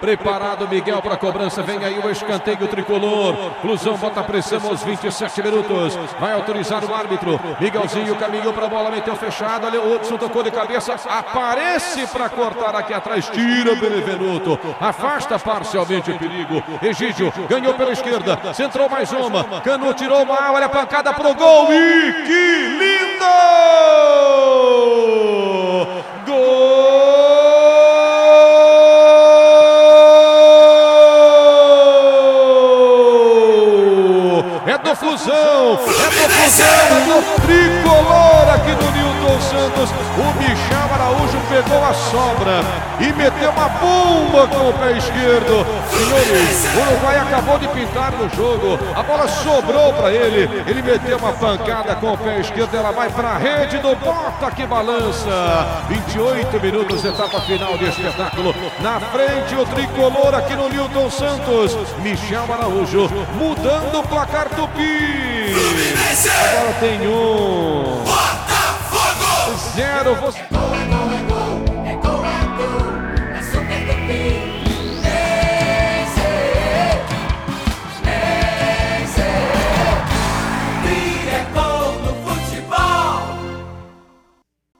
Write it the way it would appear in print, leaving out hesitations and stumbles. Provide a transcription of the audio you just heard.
Preparado Miguel para a cobrança, vem aí o escanteio tricolor. Flusão bota pressão aos 27 minutos. Vai autorizar o árbitro. Miguelzinho caminhou para a bola, meteu fechado. Ali o Hudson tocou de cabeça. Aparece para cortar aqui atrás. Tira Benevenuto. Afasta parcialmente o perigo. Egídio ganhou pela esquerda. Centrou mais uma. Canu tirou uma. Olha a pancada pro gol. E que lindo! Gol! É do Flusão, é do tricolor aqui no Newton Santos. O Michel Araújo pegou a sobra e meteu uma bomba com o pé esquerdo. Senhores, o Uruguai acabou de pintar no jogo, a bola sobrou para ele. Ele meteu uma pancada com o pé esquerdo, ela vai para a rede do Bota que balança. 28 minutos, etapa final de espetáculo. Na frente o tricolor aqui no Newton Santos. Michel Araújo mudando o placar Tupi. Agora tem 1-0.